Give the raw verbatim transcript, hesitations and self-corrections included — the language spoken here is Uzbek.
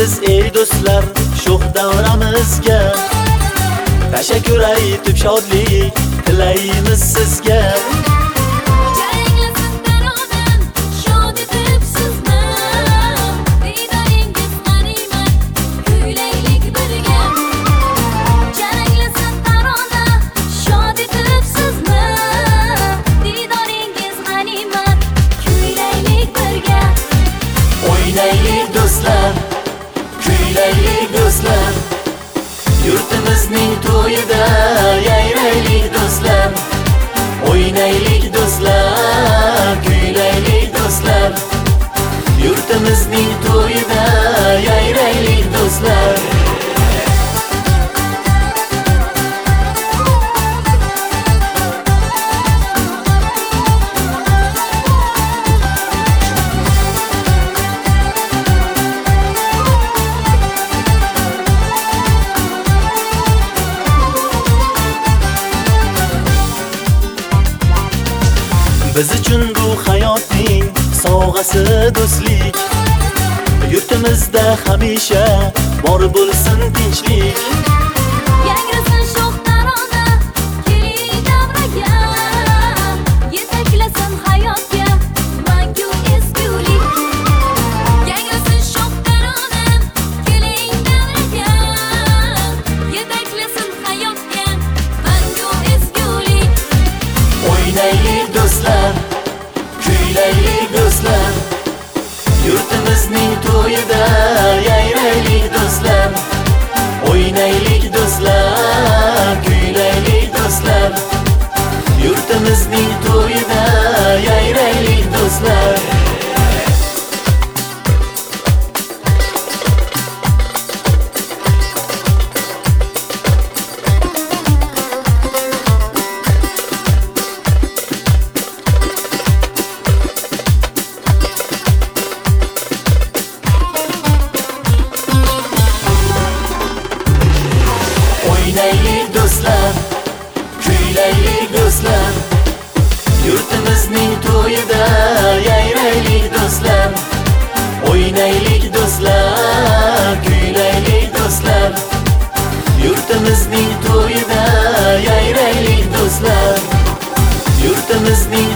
siz ey do'stlar sho'x davramizga. Tashakkur aytib shodlik tilaymiz sizga. O'ynaylik do'stlar, kuylaylik do'stlar, yurtimizning to'yida yayraylik do'stlar. O'ynaylik do'stlar, kuylaylik do'stlar, yurtimizning to'yida yayraylik do'stlar. Biz uchun bu hayotning sovg'asi do'stlik. Yurtimizda hamisha bor bo'lsin tinchlik. Yangrasin sho'x tarona, keling davraga, yetaklasin hayotga mangu ezgulik. Yangrasin sho'x tarona, keling davraga, yetaklasin hayotga mangu ezgulik. O'ynaylik do'stlar, kuylaylik do'stlar, yurtimizning to'yida yayraylik do'stlar. O'ynaylik do'stlar, kuylaylik do'stlar, yurtimizning to'yida yayraylik do'stlar. O'ynaylik do'stlar, kuylaylik do'stlar, yurtimizning to'yida yayraylik do'stlar. O'ynaylik do'stlar, kuylaylik do'stlar, yurtimizning to'yida yayraylik do'stlar. Yurtimizning